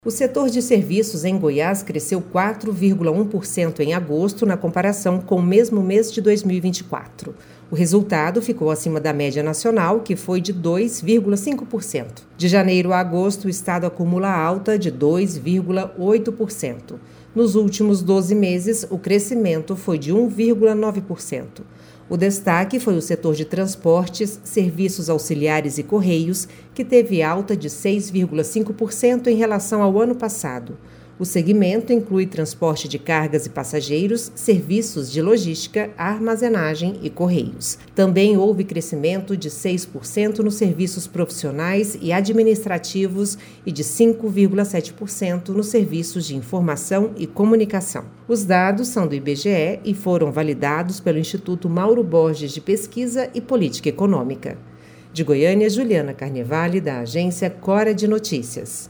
O setor de serviços em Goiás cresceu 4,1% em agosto, na comparação com o mesmo mês de 2024. O resultado ficou acima da média nacional, que foi de 2,5%. De janeiro a agosto, o estado acumula alta de 2,8%. Nos últimos 12 meses, o crescimento foi de 1,9%. O destaque foi o setor de transportes, serviços auxiliares e correios, que teve alta de 6,5% em relação ao ano passado. O segmento inclui transporte de cargas e passageiros, serviços de logística, armazenagem e correios. Também houve crescimento de 6% nos serviços profissionais e administrativos e de 5,7% nos serviços de informação e comunicação. Os dados são do IBGE e foram validados pelo Instituto Mauro Borges de Pesquisa e Política Econômica. De Goiânia, Juliana Carnevale, da agência Cora de Notícias.